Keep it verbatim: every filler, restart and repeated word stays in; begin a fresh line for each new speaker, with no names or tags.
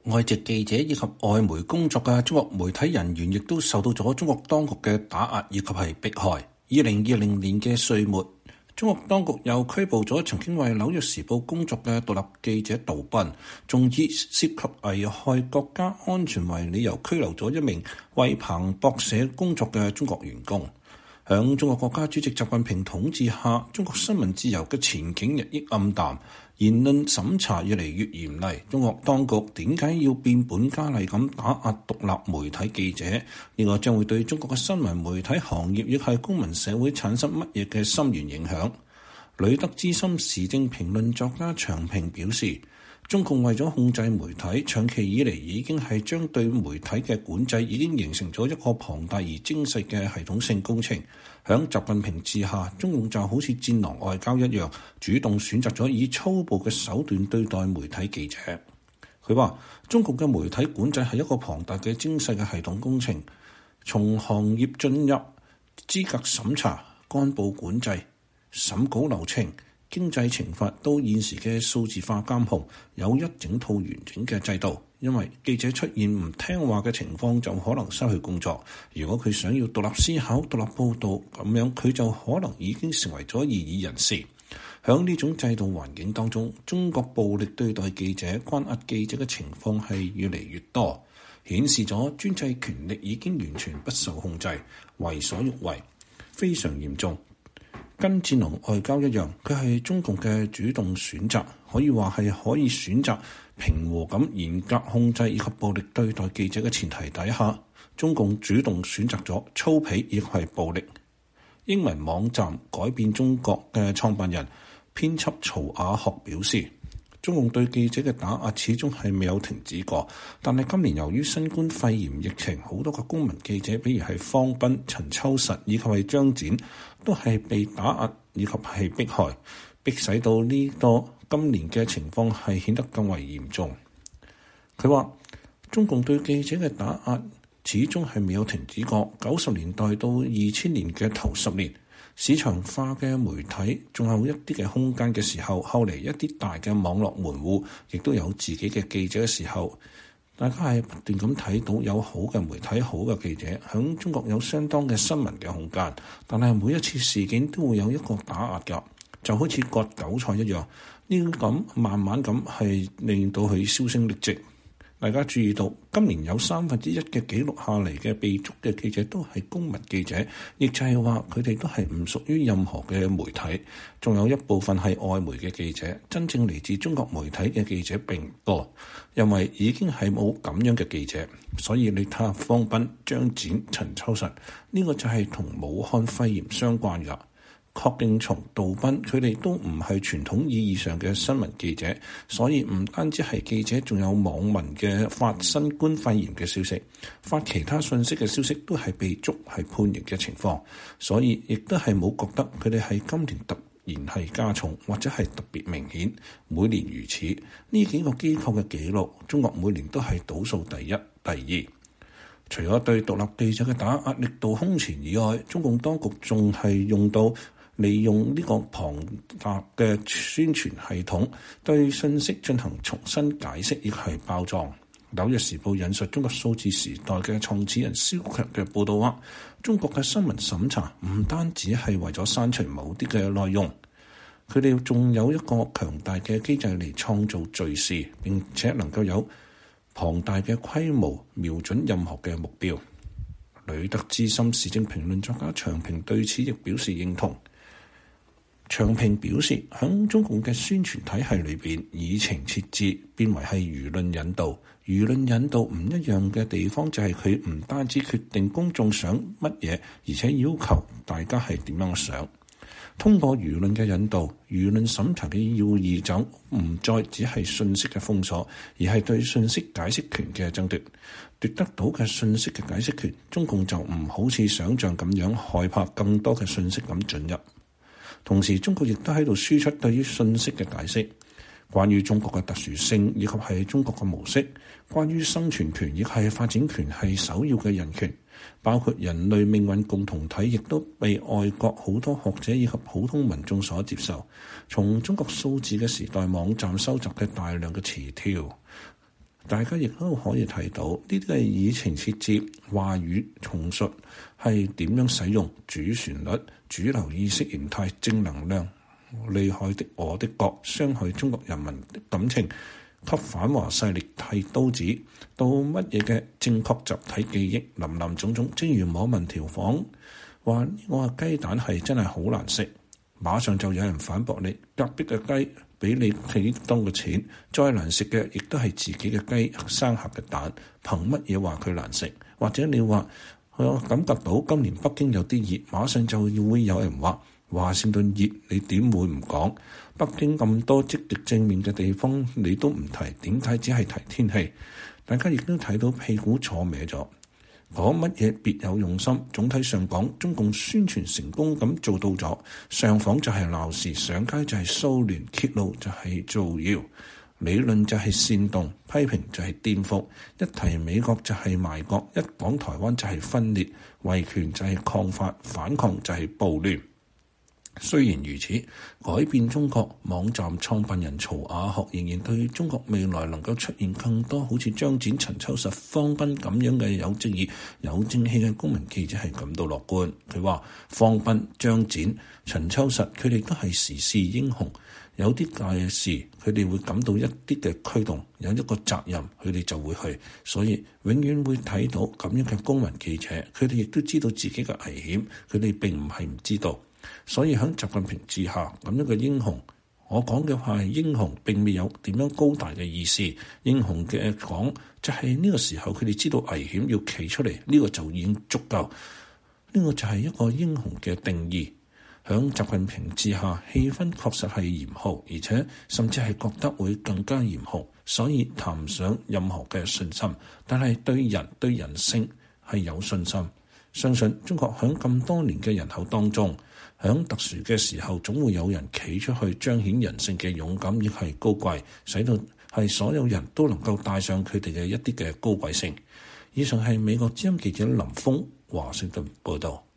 外籍記者以及外媒工作嘅中國媒體人員亦都受到咗中國當局嘅打壓以及係迫害。二零二零年嘅歲末，中國當局又拘捕咗曾經為《紐約時報》工作嘅獨立記者杜斌，仲以涉及危害國家安全為理由拘留咗一名為彭博社工作嘅中國員工。響中國國家主席習近平統治下，中國新聞自由嘅前景日益暗淡，言論審查越嚟越嚴厲。中國當局點解要變本加厲咁打壓獨立媒體記者？呢個將會對中國嘅新聞媒體行業亦係公民社會產生乜嘢嘅深遠影響？旅德資深時政評論作家長平表示，中共為咗控制媒體，長期以嚟已經係將對媒體嘅管制已經形成咗一個龐大而精細嘅系統性工程。響習近平治下，中共就好似戰狼外交一樣，主動選擇咗以粗暴嘅手段對待媒體記者。佢話，中共嘅媒體管制係一個龐大嘅精細嘅系統工程，從行業進入、資格審查、幹部管制、審稿流程、經濟懲罰到現時嘅數字化監控，有一整套完整嘅制度。因為記者出現唔聽話嘅情況，就可能失去工作。如果佢想要獨立思考、獨立報導，咁樣佢就可能已經成為咗異議人士。喺呢種制度環境當中，中國暴力對待記者、關押記者嘅情況係越嚟越多，顯示咗專制權力已經完全不受控制，為所欲為，非常嚴重。跟戰狼外交一樣，佢係中共嘅主動選擇，可以話係可以選擇平和咁嚴格控制以及暴力對待記者嘅前提底下，中共主動選擇咗粗鄙亦係暴力。英文網站改變中國嘅創辦人編輯曹雅學表示，中共對記者嘅打壓始終係未有停止過，但係今年由於新冠肺炎疫情，好多個公民記者，比如係方斌、陳秋實以及係張展，都係被打壓以及係迫害，迫使到呢個今年嘅情況係顯得更為嚴重。佢話，中共對記者嘅打壓始終係未有停止過。九十年代到二千年嘅頭十年，市場化嘅媒體仲有一啲嘅空間嘅時候，後嚟一啲大嘅網絡門戶亦都有自己嘅記者嘅時候，大家係不斷咁睇到有好嘅媒體、好嘅記者，響中國有相當嘅新聞嘅空間。但係每一次事件都會有一個打壓㗎，就好似割韭菜一樣，呢咁慢慢咁係令到佢銷聲匿跡。大家注意到，今年有三分之一嘅記錄下嚟嘅被捉嘅記者都係公民記者，亦就係話佢哋都係唔屬於任何嘅媒體。仲有一部分係外媒嘅記者，真正嚟自中國媒體嘅記者並唔多，因為已經係冇咁樣嘅記者。所以你睇下方斌、張展、陳秋實，呢個就係同武漢肺炎相關㗎。郝敬松、杜斌，佢哋都唔係傳統意義上嘅新聞記者，所以唔單止係記者，仲有網民嘅發新冠肺炎嘅消息、發其他信息嘅消息都係被捉係判刑嘅情況，所以亦都係冇覺得佢哋係今年突然係加重或者係特別明顯。每年如此，呢幾個機構嘅記錄，中國每年都係倒數第一、第二。除咗對獨立記者嘅打壓力度空前以外，中共當局仲係用到利用呢個龐大嘅宣傳系統，對信息進行重新解釋，亦係包裝。紐約時報引述中國數字時代嘅創始人蕭強嘅報導話，中國嘅新聞審查唔單止係為咗刪除某啲嘅內容，佢哋仲有一個強大嘅機制嚟創造敘事，並且能夠有龐大嘅規模瞄準任何嘅目標。旅德資深時政評論作家長平對此亦表示認同。長平表示，喺中共嘅宣傳體系裏邊，議程設置變為係輿論引導。輿論引導唔一樣嘅地方就係佢唔單止決定公眾想乜嘢，而且要求大家係點樣想。通過輿論嘅引導，輿論審查嘅要義就唔再只係信息嘅封鎖，而係對信息解釋權嘅爭奪。奪得到嘅信息嘅解釋權，中共就唔好似想像咁樣害怕更多嘅信息咁進入。同時，中國亦都喺度輸出對於信息嘅解釋，關於中國嘅特殊性以及係中國嘅模式，關於生存權亦係發展權係首要嘅人權，包括人類命運共同體，亦都被外國好多學者以及普通民眾所接受。從中國數字嘅時代網站收集嘅大量嘅詞條， 大家亦都可以睇到呢啲係以情切節、話語重述係點樣使用主旋律、主流意識形態、正能量、厲害的我的國、傷害中國人民的感情、給反華勢力剃刀子，到乜嘢嘅正確集體記憶，林林總總。正如網民調侃話：我話雞蛋係真係好難食，馬上就有人反駁你，隔壁嘅雞俾你幾多嘅錢，再難食嘅亦都係自己嘅雞生下嘅蛋，憑乜嘢話佢難食？或者你話我感覺到今年北京有啲熱，馬上就會有人話華盛頓熱，你點會唔講？北京咁多積極正面嘅地方你都唔提，點解只係提天氣？大家亦都睇到屁股坐歪咗。講乜嘢別有用心，總體上講，中共宣傳成功咁做到咗，上訪就係鬧事，上街就係騷亂，揭露就係造謠，理論就係煽動，批評就係顛覆，一提美國就係賣國，一講台灣就係分裂，維權就係抗法，反抗就係暴亂。雖然如此，改變中國網站創辦人曹雅學仍然對中國未來能夠出現更多好似張展、陳秋實、方斌咁樣嘅有正義、有正氣嘅公民記者係感到樂觀。佢話：方斌、張展、陳秋實佢哋都係時事英雄，有啲大事佢哋會感到一啲嘅驅動，有一個責任佢哋就會去，所以永遠會睇到咁樣嘅公民記者，佢哋亦都知道自己嘅危險，佢哋並唔係唔知道。所以喺習近平之下咁樣嘅英雄，我講嘅話係英雄，並未有點樣高大嘅意思。英雄嘅講就係呢個時候佢哋知道危險要企出嚟，呢個就已經足夠。呢個就係一個英雄嘅定義。喺習近平之下，氣氛確實係嚴酷，而且甚至係覺得會更加嚴酷，所以談唔上任何嘅信心。但係對人對人性係有信心，相信中國喺咁多年嘅人口當中，喺特殊嘅時候，總會有人企出去彰顯人性嘅勇敢，亦係高貴，使到係所有人都能夠帶上佢哋嘅一啲嘅高貴性。以上係美國之音記者林峰華盛頓報道。